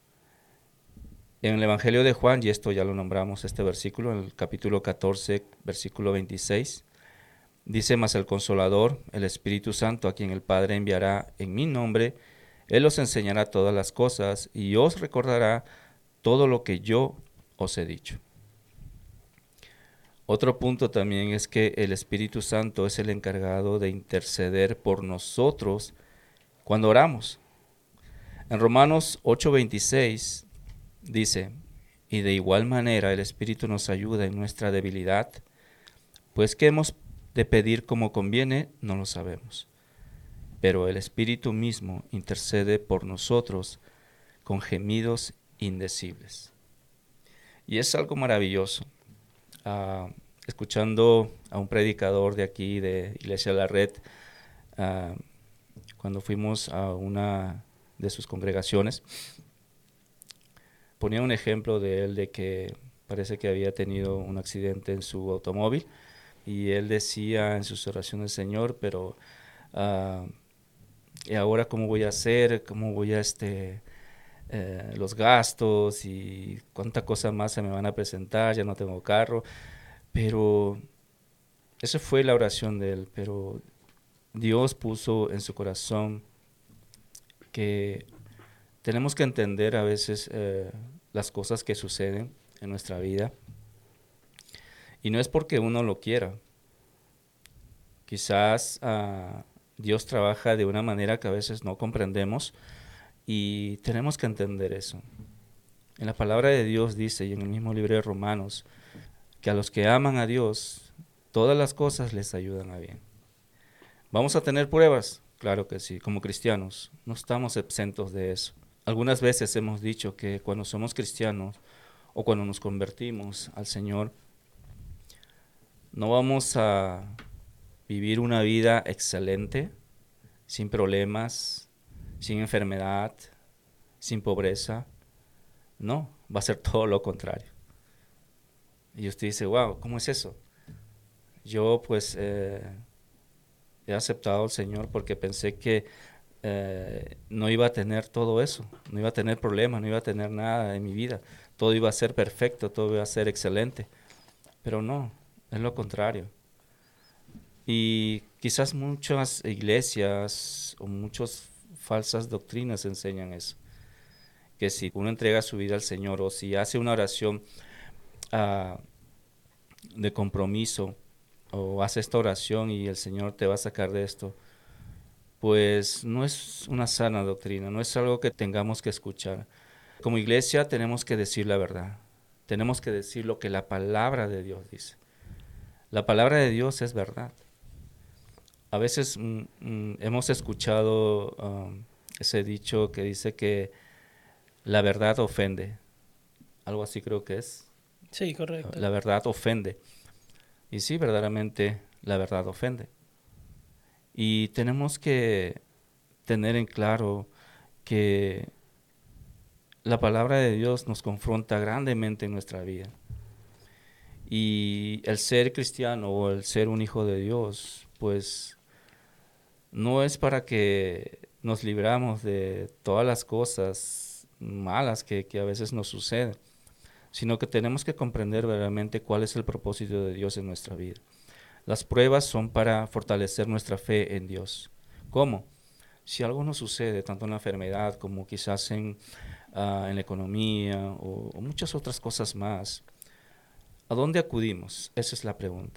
En el Evangelio de Juan, y esto ya lo nombramos, este versículo, en el capítulo catorce, versículo veintiséis, dice: mas el Consolador, el Espíritu Santo, a quien el Padre enviará en mi nombre, Él os enseñará todas las cosas y os recordará todo lo que yo os he dicho. Otro punto también es que el Espíritu Santo es el encargado de interceder por nosotros cuando oramos. En Romanos ocho veintiséis dice: y de igual manera el Espíritu nos ayuda en nuestra debilidad, pues qué hemos de pedir como conviene, no lo sabemos. Pero el Espíritu mismo intercede por nosotros con gemidos indecibles. Y es algo maravilloso. Uh, escuchando a un predicador de aquí, de Iglesia La Red, uh, cuando fuimos a una de sus congregaciones, ponía un ejemplo de él de que parece que había tenido un accidente en su automóvil, y él decía en sus oraciones: Señor, pero uh, ¿y ahora cómo voy a hacer? ¿Cómo voy a este eh, los gastos y cuánta cosa más se me van a presentar? Ya no tengo carro. Pero esa fue la oración de él, pero Dios puso en su corazón que tenemos que entender a veces eh, las cosas que suceden en nuestra vida, Y no es porque uno lo quiera. Quizás uh, Dios trabaja de una manera que a veces no comprendemos y tenemos que entender eso. En la palabra de Dios dice, y en el mismo libro de Romanos, que a los que aman a Dios, todas las cosas les ayudan a bien. ¿Vamos a tener pruebas? Claro que sí, como cristianos, no estamos exentos de eso. Algunas veces hemos dicho que cuando somos cristianos o cuando nos convertimos al Señor, no vamos a vivir una vida excelente, sin problemas, sin enfermedad, sin pobreza. No, va a ser todo lo contrario. Y usted dice, wow, ¿cómo es eso? Yo pues eh, he aceptado al Señor porque pensé que eh, no iba a tener todo eso, no iba a tener problemas, no iba a tener nada en mi vida. Todo iba a ser perfecto, todo iba a ser excelente. Pero no, es lo contrario. Y quizás muchas iglesias o muchas falsas doctrinas enseñan eso. Que si uno entrega su vida al Señor o si hace una oración uh, de compromiso o hace esta oración y el Señor te va a sacar de esto, pues no es una sana doctrina, no es algo que tengamos que escuchar. Como iglesia tenemos que decir la verdad, tenemos que decir lo que la palabra de Dios dice. La palabra de Dios es verdad. A veces mm, mm, hemos escuchado um, ese dicho que dice que la verdad ofende. Algo así creo que es. Sí, correcto. La verdad ofende. Y sí, verdaderamente la verdad ofende. Y tenemos que tener en claro que la palabra de Dios nos confronta grandemente en nuestra vida. Y el ser cristiano o el ser un hijo de Dios, pues no es para que nos libramos de todas las cosas malas que, que a veces nos suceden, sino que tenemos que comprender verdaderamente cuál es el propósito de Dios en nuestra vida. Las pruebas son para fortalecer nuestra fe en Dios. ¿Cómo? Si algo nos sucede, tanto en la enfermedad como quizás en, uh, en la economía o, o muchas otras cosas más, ¿a dónde acudimos? Esa es la pregunta.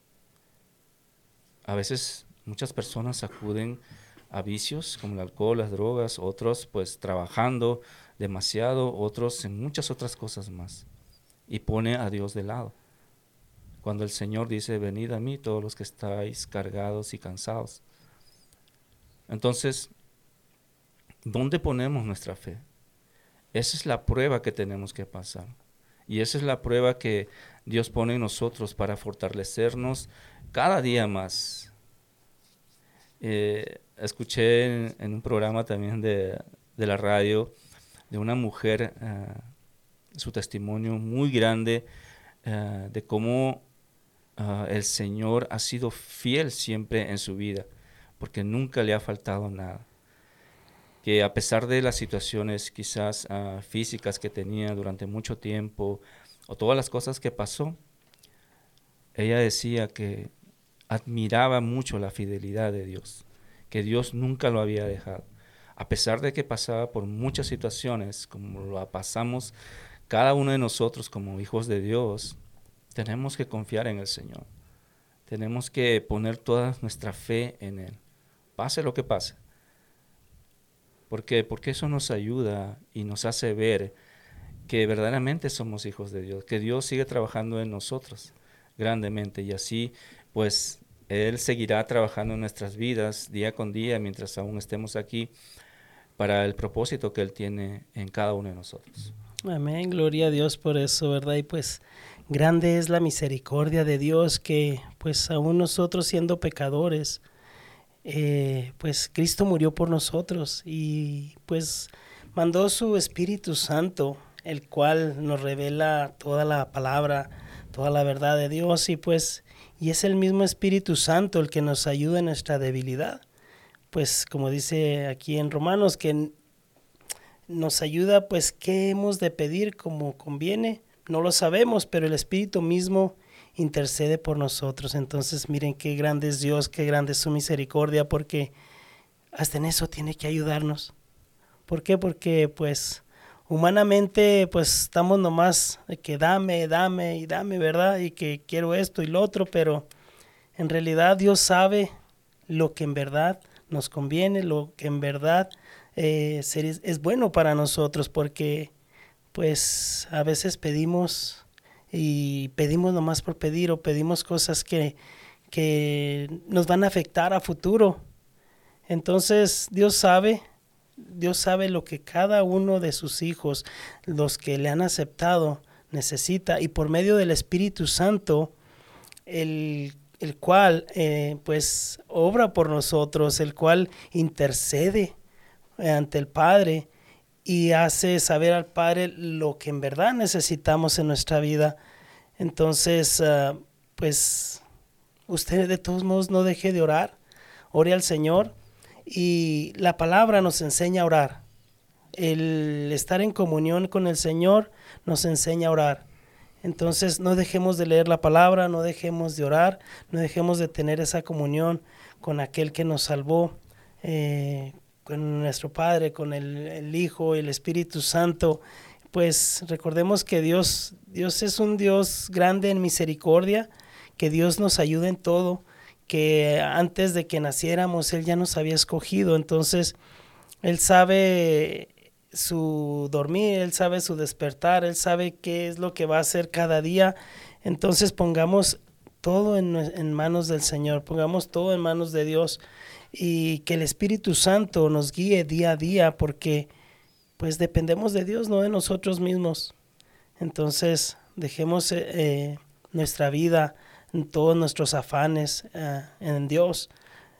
A veces muchas personas acuden a vicios como el alcohol, las drogas, otros pues trabajando demasiado, otros en muchas otras cosas más, y pone a Dios de lado. Cuando el Señor dice, venid a mí todos los que estáis cargados y cansados. Entonces, ¿dónde ponemos nuestra fe? Esa es la prueba que tenemos que pasar. Y esa es la prueba que Dios pone en nosotros para fortalecernos cada día más. Eh, escuché en, en un programa también de, de la radio de una mujer, uh, su testimonio muy grande uh, de cómo uh, el Señor ha sido fiel siempre en su vida, porque nunca le ha faltado nada. Que a pesar de las situaciones quizás uh, físicas que tenía durante mucho tiempo, o todas las cosas que pasó, ella decía que admiraba mucho la fidelidad de Dios, que Dios nunca lo había dejado. A pesar de que pasaba por muchas situaciones, como lo pasamos cada uno de nosotros como hijos de Dios, tenemos que confiar en el Señor. Tenemos que poner toda nuestra fe en Él, pase lo que pase. ¿Por qué? Porque eso nos ayuda y nos hace ver que verdaderamente somos hijos de Dios, que Dios sigue trabajando en nosotros grandemente, y así pues Él seguirá trabajando en nuestras vidas día con día mientras aún estemos aquí para el propósito que Él tiene en cada uno de nosotros. Amén, gloria a Dios por eso, ¿verdad? Y pues grande es la misericordia de Dios que pues aún nosotros siendo pecadores, eh, pues Cristo murió por nosotros y pues mandó su Espíritu Santo, el cual nos revela toda la palabra, toda la verdad de Dios, y pues y es el mismo Espíritu Santo el que nos ayuda en nuestra debilidad. Pues como dice aquí en Romanos, que nos ayuda, pues qué hemos de pedir como conviene, no lo sabemos, pero el Espíritu mismo intercede por nosotros. Entonces miren qué grande es Dios, qué grande es su misericordia, porque hasta en eso tiene que ayudarnos. ¿Por qué? Porque pues humanamente pues estamos nomás de que dame, dame y dame, ¿verdad? Y que quiero esto y lo otro, pero en realidad Dios sabe lo que en verdad nos conviene, lo que en verdad eh, es bueno para nosotros, porque pues a veces pedimos y pedimos nomás por pedir, o pedimos cosas que, que nos van a afectar a futuro. Entonces Dios sabe, Dios sabe lo que cada uno de sus hijos, los que le han aceptado, necesita, y por medio del Espíritu Santo, el, el cual eh, pues obra por nosotros, el cual intercede ante el Padre y hace saber al Padre lo que en verdad necesitamos en nuestra vida. Entonces, uh, pues usted de todos modos no deje de orar, ore al Señor, y la palabra nos enseña a orar. El estar en comunión con el Señor nos enseña a orar. Entonces no dejemos de leer la palabra, no dejemos de orar, no dejemos de tener esa comunión con aquel que nos salvó, eh, con nuestro Padre, con el, el Hijo y el Espíritu Santo. Pues recordemos que Dios, Dios es un Dios grande en misericordia, que Dios nos ayuda en todo, que antes de que naciéramos Él ya nos había escogido. Entonces Él sabe su dormir, Él sabe su despertar, Él sabe qué es lo que va a hacer cada día. Entonces pongamos todo en, en manos del Señor, pongamos todo en manos de Dios, y que el Espíritu Santo nos guíe día a día, porque pues dependemos de Dios, no de nosotros mismos. Entonces dejemos eh, nuestra vida, en todos nuestros afanes uh, en Dios.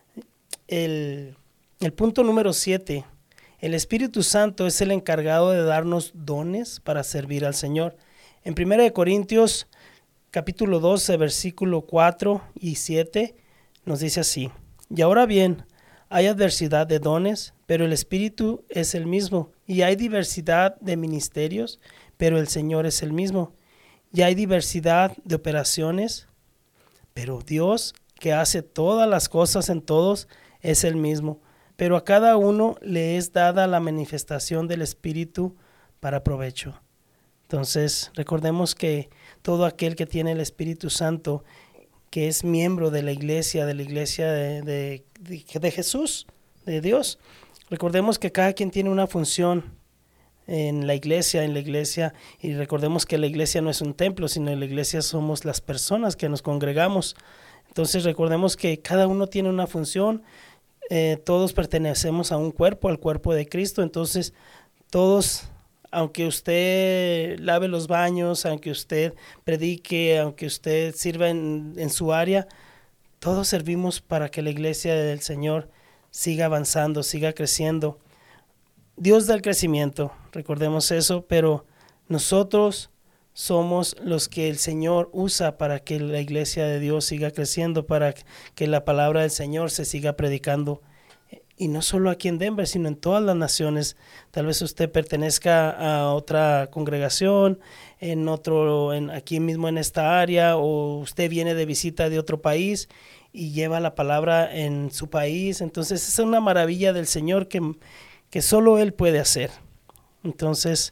El, el punto número siete, el Espíritu Santo es el encargado de darnos dones para servir al Señor. En primera de Corintios capítulo doce, versículo cuatro y siete, nos dice así: y ahora bien, hay adversidad de dones, pero el Espíritu es el mismo, y hay diversidad de ministerios, pero el Señor es el mismo, y hay diversidad de operaciones, pero Dios, que hace todas las cosas en todos, es el mismo. Pero a cada uno le es dada la manifestación del Espíritu para provecho. Entonces, recordemos que todo aquel que tiene el Espíritu Santo, que es miembro de la iglesia, de la iglesia de, de, de, de Jesús, de Dios, recordemos que cada quien tiene una función en la iglesia, en la iglesia, y recordemos que la iglesia no es un templo, sino la iglesia somos las personas que nos congregamos. Entonces recordemos que cada uno tiene una función, eh, todos pertenecemos a un cuerpo, al cuerpo de Cristo. Entonces todos, aunque usted lave los baños, aunque usted predique, aunque usted sirva en, en su área, todos servimos para que la iglesia del Señor siga avanzando, siga creciendo. Dios da el crecimiento, recordemos eso, pero nosotros somos los que el Señor usa para que la iglesia de Dios siga creciendo, para que la palabra del Señor se siga predicando. Y no solo aquí en Denver, sino en todas las naciones. Tal vez usted pertenezca a otra congregación, en otro, en, aquí mismo en esta área, o usted viene de visita de otro país y lleva la palabra en su país. Entonces es una maravilla del Señor que, que solo Él puede hacer. Entonces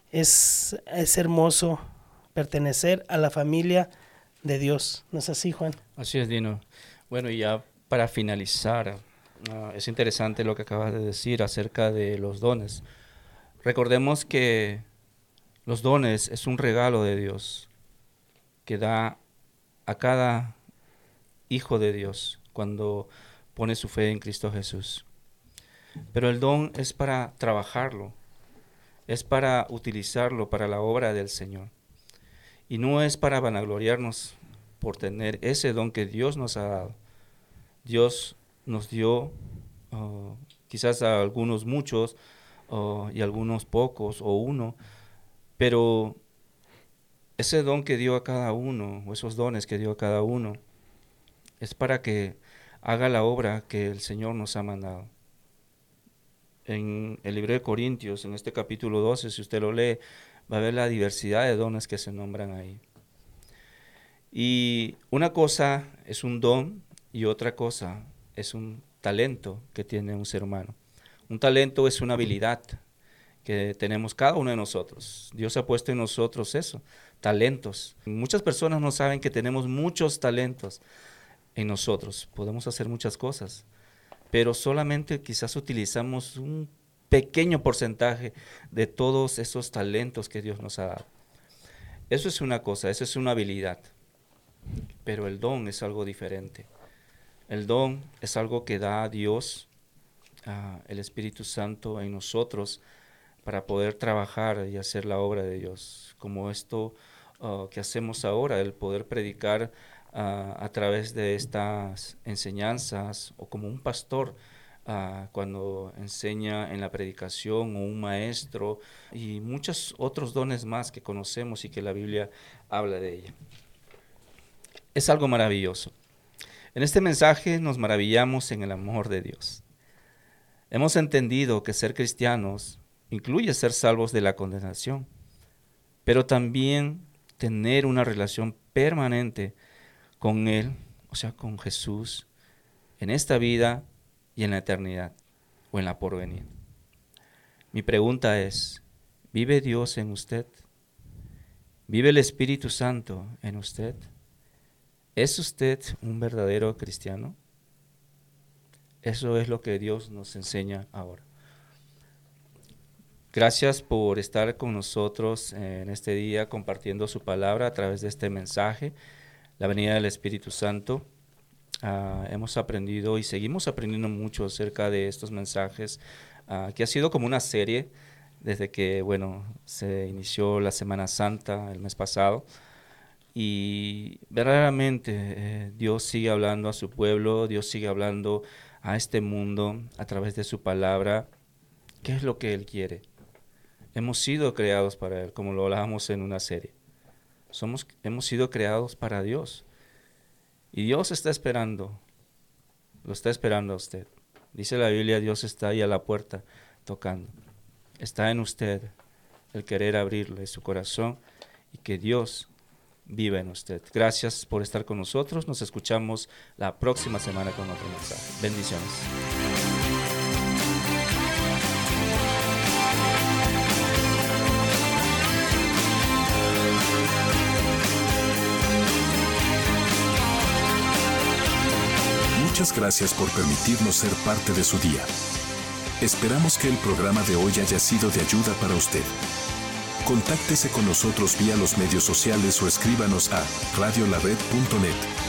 es, es hermoso pertenecer a la familia de Dios. ¿No es así, Juan? Así es, Dino. Bueno, y ya para finalizar, uh, es interesante lo que acabas de decir acerca de los dones. Recordemos que los dones es un regalo de Dios que da a cada hijo de Dios cuando pone su fe en Cristo Jesús. Pero el don es para trabajarlo, es para utilizarlo para la obra del Señor. Y no es para vanagloriarnos por tener ese don que Dios nos ha dado. Dios nos dio uh, quizás a algunos muchos uh, y a algunos pocos o uno, pero ese don que dio a cada uno, o esos dones que dio a cada uno, es para que haga la obra que el Señor nos ha mandado. En el libro de Corintios, en este capítulo doce, si usted lo lee, va a ver la diversidad de dones que se nombran ahí. Y una cosa es un don y otra cosa es un talento que tiene un ser humano. Un talento es una habilidad que tenemos cada uno de nosotros. Dios ha puesto en nosotros eso, talentos. Muchas personas no saben que tenemos muchos talentos en nosotros. Podemos hacer muchas cosas, pero solamente quizás utilizamos un pequeño porcentaje de todos esos talentos que Dios nos ha dado. Eso es una cosa, eso es una habilidad, pero el don es algo diferente. El don es algo que da Dios, uh, el Espíritu Santo en nosotros, para poder trabajar y hacer la obra de Dios, como esto uh, que hacemos ahora, el poder predicar uh, a través de estas enseñanzas, o como un pastor uh, cuando enseña en la predicación, o un maestro, y muchos otros dones más que conocemos y que la Biblia habla de ella. Es algo maravilloso. En este mensaje nos maravillamos en el amor de Dios. Hemos entendido que ser cristianos incluye ser salvos de la condenación, pero también tener una relación permanente con Él, o sea, con Jesús, en esta vida y en la eternidad, o en la porvenir. Mi pregunta es, ¿vive Dios en usted? ¿Vive el Espíritu Santo en usted? ¿Es usted un verdadero cristiano? Eso es lo que Dios nos enseña ahora. Gracias por estar con nosotros en este día compartiendo su palabra a través de este mensaje, la venida del Espíritu Santo. Uh, hemos aprendido y seguimos aprendiendo mucho acerca de estos mensajes, uh, que ha sido como una serie desde que, bueno, se inició la Semana Santa el mes pasado. Y verdaderamente eh, Dios sigue hablando a su pueblo, Dios sigue hablando a este mundo a través de su palabra. ¿Qué es lo que Él quiere? Hemos sido creados para Él, como lo hablábamos en una serie. Somos, hemos sido creados para Dios. Y Dios está esperando, lo está esperando a usted. Dice la Biblia, Dios está ahí a la puerta tocando. Está en usted el querer abrirle su corazón y que Dios viva en usted. Gracias por estar con nosotros. Nos escuchamos la próxima semana con otro mensaje. Bendiciones. Muchas gracias por permitirnos ser parte de su día. Esperamos que el programa de hoy haya sido de ayuda para usted. Contáctese con nosotros vía los medios sociales o escríbanos a radio la red punto net.